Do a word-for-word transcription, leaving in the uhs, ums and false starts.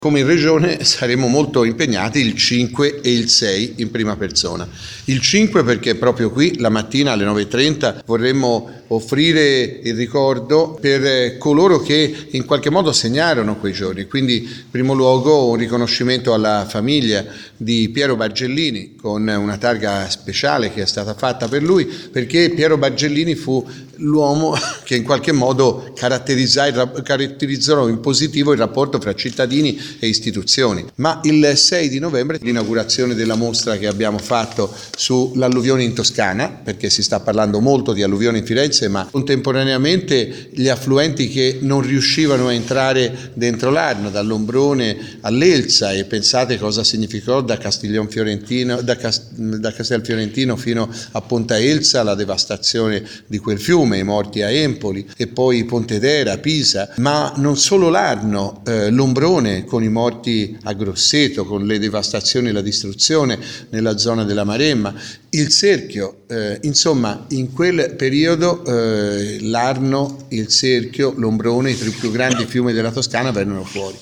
Come in Regione saremo molto impegnati il cinque e il sei in prima persona. Il cinque perché proprio qui la mattina alle nove e trenta vorremmo offrire il ricordo per coloro che in qualche modo segnarono quei giorni, quindi in primo luogo un riconoscimento alla famiglia di Piero Bargellini con una targa speciale che è stata fatta per lui, perché Piero Bargellini fu l'uomo che in qualche modo caratterizzò in positivo il rapporto fra cittadini e istituzioni. Ma il sei di novembre l'inaugurazione della mostra che abbiamo fatto sull'alluvione in Toscana, perché si sta parlando molto di alluvione in Firenze, ma contemporaneamente gli affluenti che non riuscivano a entrare dentro l'Arno, dall'Ombrone all'Elsa, e pensate cosa significò da Castiglion Fiorentino, da, Cast- da Castelfiorentino fino a Ponta Elsa la devastazione di quel fiume, i morti a Empoli e poi Pontedera, Pisa, ma non solo l'Arno, eh, l'Ombrone con i morti a Grosseto, con le devastazioni e la distruzione nella zona della Maremma, il Cerchio, eh, insomma in quel periodo eh, l'Arno, il Cerchio, l'Ombrone, i tre più grandi fiumi della Toscana vennero fuori.